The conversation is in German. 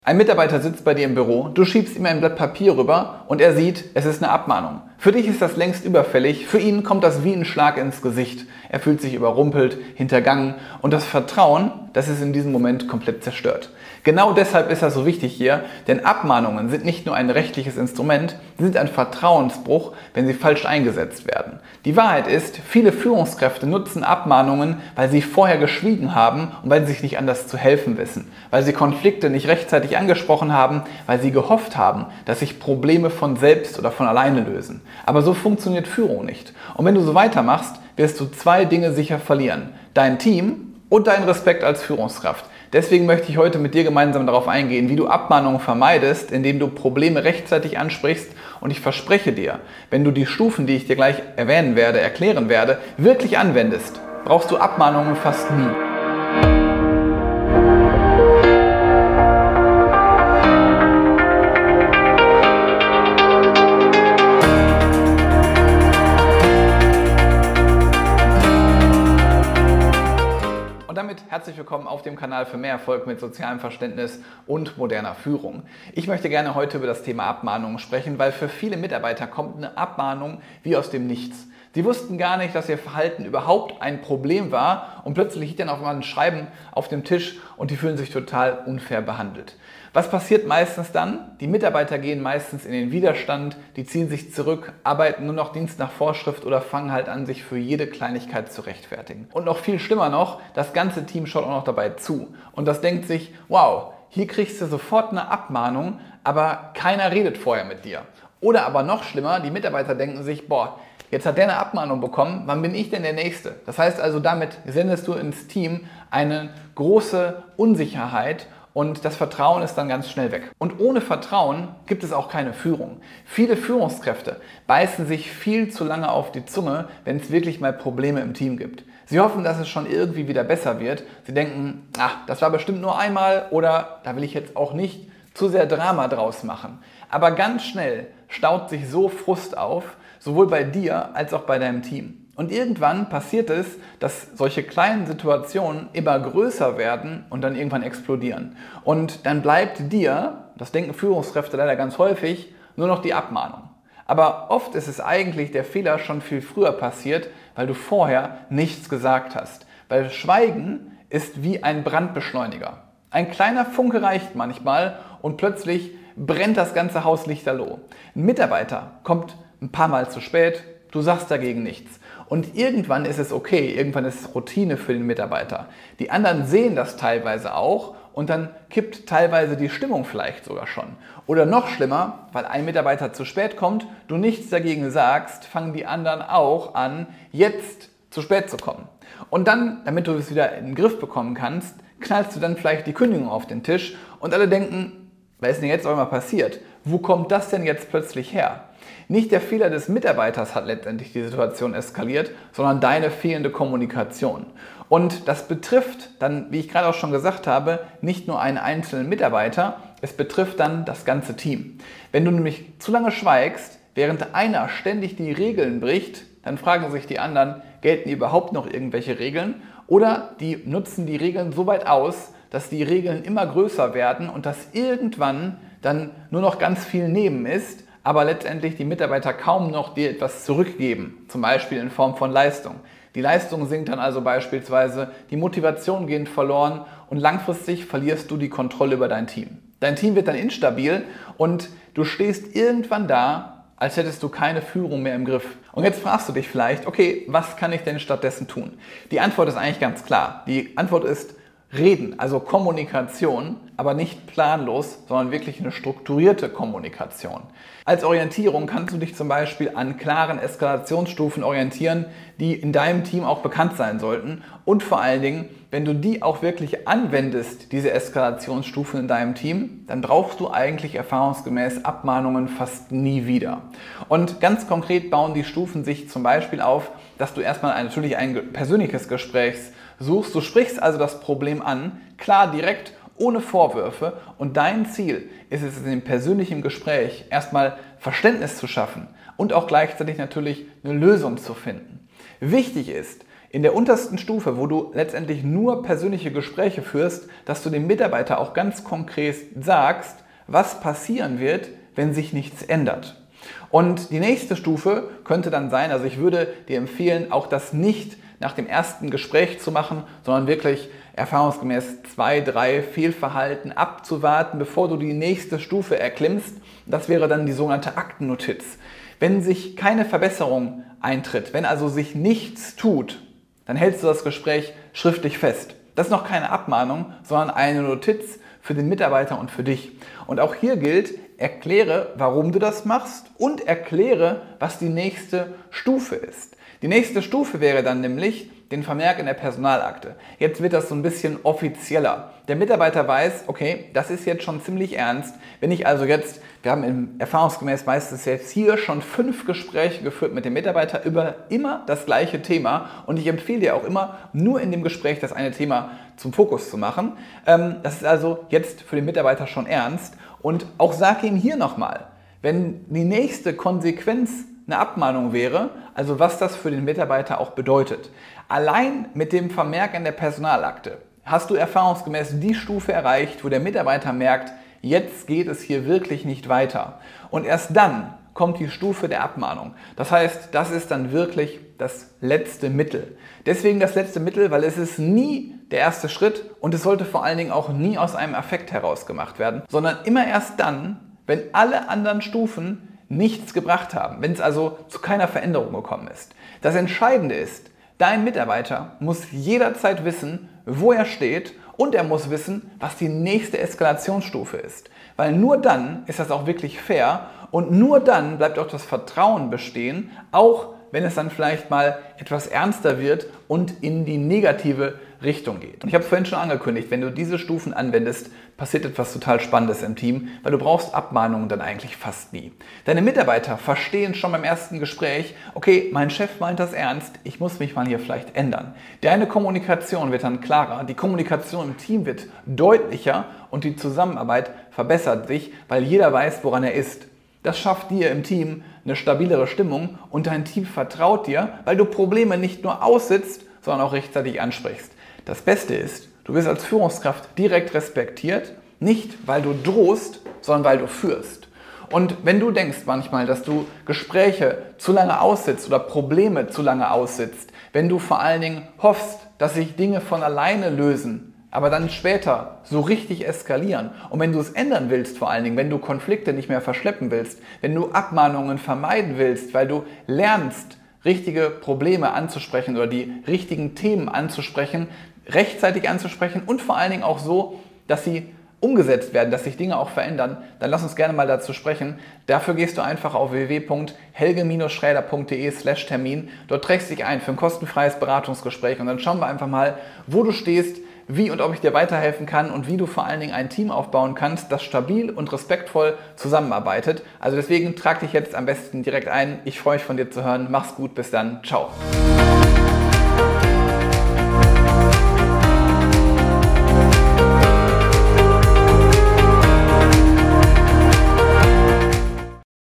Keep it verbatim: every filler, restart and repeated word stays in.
Ein Mitarbeiter sitzt bei dir im Büro, du schiebst ihm ein Blatt Papier rüber und er sieht, es ist eine Abmahnung. Für dich ist das längst überfällig, für ihn kommt das wie ein Schlag ins Gesicht. Er fühlt sich überrumpelt, hintergangen und das Vertrauen, das ist in diesem Moment komplett zerstört. Genau deshalb ist das so wichtig hier, denn Abmahnungen sind nicht nur ein rechtliches Instrument, sie sind ein Vertrauensbruch, wenn sie falsch eingesetzt werden. Die Wahrheit ist, viele Führungskräfte nutzen Abmahnungen, weil sie vorher geschwiegen haben und weil sie sich nicht anders zu helfen wissen, weil sie Konflikte nicht rechtzeitig angesprochen haben, weil sie gehofft haben, dass sich Probleme von selbst oder von alleine lösen. Aber so funktioniert Führung nicht. Und wenn du so weitermachst, wirst du zwei Dinge sicher verlieren: dein Team und deinen Respekt als Führungskraft. Deswegen möchte ich heute mit dir gemeinsam darauf eingehen, wie du Abmahnungen vermeidest, indem du Probleme rechtzeitig ansprichst. Und ich verspreche dir, wenn du die Stufen, die ich dir gleich erwähnen werde, erklären werde, wirklich anwendest, brauchst du Abmahnungen fast nie. Und damit herzlich willkommen auf dem Kanal für mehr Erfolg mit sozialem Verständnis und moderner Führung. Ich möchte gerne heute über das Thema Abmahnungen sprechen, weil für viele Mitarbeiter kommt eine Abmahnung wie aus dem Nichts. Sie wussten gar nicht, dass ihr Verhalten überhaupt ein Problem war und plötzlich liegt dann auf einmal ein Schreiben auf dem Tisch und die fühlen sich total unfair behandelt. Was passiert meistens dann? Die Mitarbeiter gehen meistens in den Widerstand, die ziehen sich zurück, arbeiten nur noch Dienst nach Vorschrift oder fangen halt an, sich für jede Kleinigkeit zu rechtfertigen. Und noch viel schlimmer noch, das ganze Team schaut auch noch dabei zu und das denkt sich, wow, hier kriegst du sofort eine Abmahnung, aber keiner redet vorher mit dir. Oder aber noch schlimmer, die Mitarbeiter denken sich, boah, jetzt hat der eine Abmahnung bekommen, wann bin ich denn der Nächste? Das heißt also, damit sendest du ins Team eine große Unsicherheit und das Vertrauen ist dann ganz schnell weg. Und ohne Vertrauen gibt es auch keine Führung. Viele Führungskräfte beißen sich viel zu lange auf die Zunge, wenn es wirklich mal Probleme im Team gibt. Sie hoffen, dass es schon irgendwie wieder besser wird. Sie denken, ach, das war bestimmt nur einmal oder da will ich jetzt auch nicht zu sehr Drama draus machen. Aber ganz schnell staut sich so Frust auf, sowohl bei dir als auch bei deinem Team. Und irgendwann passiert es, dass solche kleinen Situationen immer größer werden und dann irgendwann explodieren. Und dann bleibt dir, das denken Führungskräfte leider ganz häufig, nur noch die Abmahnung. Aber oft ist es eigentlich der Fehler schon viel früher passiert, weil du vorher nichts gesagt hast. Weil Schweigen ist wie ein Brandbeschleuniger. Ein kleiner Funke reicht manchmal und plötzlich brennt das ganze Haus lichterloh. Ein Mitarbeiter kommt ein paar Mal zu spät, du sagst dagegen nichts. Und irgendwann ist es okay, irgendwann ist es Routine für den Mitarbeiter. Die anderen sehen das teilweise auch und dann kippt teilweise die Stimmung vielleicht sogar schon. Oder noch schlimmer, weil ein Mitarbeiter zu spät kommt, du nichts dagegen sagst, fangen die anderen auch an, jetzt zu spät zu kommen. Und dann, damit du es wieder in den Griff bekommen kannst, knallst du dann vielleicht die Kündigung auf den Tisch und alle denken, was ist denn jetzt auch mal passiert? Wo kommt das denn jetzt plötzlich her? Nicht der Fehler des Mitarbeiters hat letztendlich die Situation eskaliert, sondern deine fehlende Kommunikation. Und das betrifft dann, wie ich gerade auch schon gesagt habe, nicht nur einen einzelnen Mitarbeiter, es betrifft dann das ganze Team. Wenn du nämlich zu lange schweigst, während einer ständig die Regeln bricht, dann fragen sich die anderen, gelten überhaupt noch irgendwelche Regeln? Oder die nutzen die Regeln so weit aus, dass die Regeln immer größer werden und dass irgendwann dann nur noch ganz viel Neben ist, aber letztendlich die Mitarbeiter kaum noch dir etwas zurückgeben, zum Beispiel in Form von Leistung. Die Leistung sinkt dann also beispielsweise, die Motivation geht verloren und langfristig verlierst du die Kontrolle über dein Team. Dein Team wird dann instabil und du stehst irgendwann da, als hättest du keine Führung mehr im Griff. Und jetzt fragst du dich vielleicht, okay, was kann ich denn stattdessen tun? Die Antwort ist eigentlich ganz klar. Die Antwort ist Reden, also Kommunikation, aber nicht planlos, sondern wirklich eine strukturierte Kommunikation. Als Orientierung kannst du dich zum Beispiel an klaren Eskalationsstufen orientieren, die in deinem Team auch bekannt sein sollten. Und vor allen Dingen, wenn du die auch wirklich anwendest, diese Eskalationsstufen in deinem Team, dann brauchst du eigentlich erfahrungsgemäß Abmahnungen fast nie wieder. Und ganz konkret bauen die Stufen sich zum Beispiel auf, dass du erstmal ein, natürlich ein persönliches Gespräch suchst. Du sprichst also das Problem an, klar, direkt, ohne Vorwürfe, und dein Ziel ist es, in dem persönlichen Gespräch erstmal Verständnis zu schaffen und auch gleichzeitig natürlich eine Lösung zu finden. Wichtig ist, in der untersten Stufe, wo du letztendlich nur persönliche Gespräche führst, dass du dem Mitarbeiter auch ganz konkret sagst, was passieren wird, wenn sich nichts ändert. Und die nächste Stufe könnte dann sein, also ich würde dir empfehlen, auch das nicht nach dem ersten Gespräch zu machen, sondern wirklich erfahrungsgemäß zwei, drei Fehlverhalten abzuwarten, bevor du die nächste Stufe erklimmst. Das wäre dann die sogenannte Aktennotiz. Wenn sich keine Verbesserung eintritt, wenn also sich nichts tut, dann hältst du das Gespräch schriftlich fest. Das ist noch keine Abmahnung, sondern eine Notiz für den Mitarbeiter und für dich. Und auch hier gilt, erkläre, warum du das machst und erkläre, was die nächste Stufe ist. Die nächste Stufe wäre dann nämlich den Vermerk in der Personalakte. Jetzt wird das so ein bisschen offizieller. Der Mitarbeiter weiß, okay, das ist jetzt schon ziemlich ernst. Wenn ich also jetzt, wir haben im erfahrungsgemäß meistens jetzt hier schon fünf Gespräche geführt mit dem Mitarbeiter über immer das gleiche Thema und ich empfehle dir auch immer, nur in dem Gespräch das eine Thema zum Fokus zu machen. Das ist also jetzt für den Mitarbeiter schon ernst und auch sag ihm hier nochmal, wenn die nächste Konsequenz eine Abmahnung wäre, also was das für den Mitarbeiter auch bedeutet. Allein mit dem Vermerk in der Personalakte hast du erfahrungsgemäß die Stufe erreicht, wo der Mitarbeiter merkt, jetzt geht es hier wirklich nicht weiter. Und erst dann kommt die Stufe der Abmahnung. Das heißt, das ist dann wirklich das letzte Mittel. Deswegen das letzte Mittel, weil es ist nie der erste Schritt und es sollte vor allen Dingen auch nie aus einem Affekt heraus gemacht werden, sondern immer erst dann, wenn alle anderen Stufen nichts gebracht haben, wenn es also zu keiner Veränderung gekommen ist. Das Entscheidende ist, dein Mitarbeiter muss jederzeit wissen, wo er steht und er muss wissen, was die nächste Eskalationsstufe ist. Weil nur dann ist das auch wirklich fair und nur dann bleibt auch das Vertrauen bestehen, auch wenn es dann vielleicht mal etwas ernster wird und in die negative Richtung geht. Und ich habe es vorhin schon angekündigt, wenn du diese Stufen anwendest, passiert etwas total Spannendes im Team, weil du brauchst Abmahnungen dann eigentlich fast nie. Deine Mitarbeiter verstehen schon beim ersten Gespräch, okay, mein Chef meint das ernst, ich muss mich mal hier vielleicht ändern. Deine Kommunikation wird dann klarer, die Kommunikation im Team wird deutlicher und die Zusammenarbeit verbessert sich, weil jeder weiß, woran er ist. Das schafft dir im Team eine stabilere Stimmung und dein Team vertraut dir, weil du Probleme nicht nur aussitzt, sondern auch rechtzeitig ansprichst. Das Beste ist, du wirst als Führungskraft direkt respektiert, nicht weil du drohst, sondern weil du führst. Und wenn du denkst manchmal, dass du Gespräche zu lange aussitzt oder Probleme zu lange aussitzt, wenn du vor allen Dingen hoffst, dass sich Dinge von alleine lösen, aber dann später so richtig eskalieren. Und wenn du es ändern willst, vor allen Dingen, wenn du Konflikte nicht mehr verschleppen willst, wenn du Abmahnungen vermeiden willst, weil du lernst, richtige Probleme anzusprechen oder die richtigen Themen anzusprechen, rechtzeitig anzusprechen und vor allen Dingen auch so, dass sie umgesetzt werden, dass sich Dinge auch verändern, dann lass uns gerne mal dazu sprechen. Dafür gehst du einfach auf w w w punkt helge schräder punkt de slash Termin. Dort trägst du dich ein für ein kostenfreies Beratungsgespräch und dann schauen wir einfach mal, wo du stehst, wie und ob ich dir weiterhelfen kann und wie du vor allen Dingen ein Team aufbauen kannst, das stabil und respektvoll zusammenarbeitet. Also deswegen trag dich jetzt am besten direkt ein. Ich freue mich von dir zu hören. Mach's gut, bis dann. Ciao.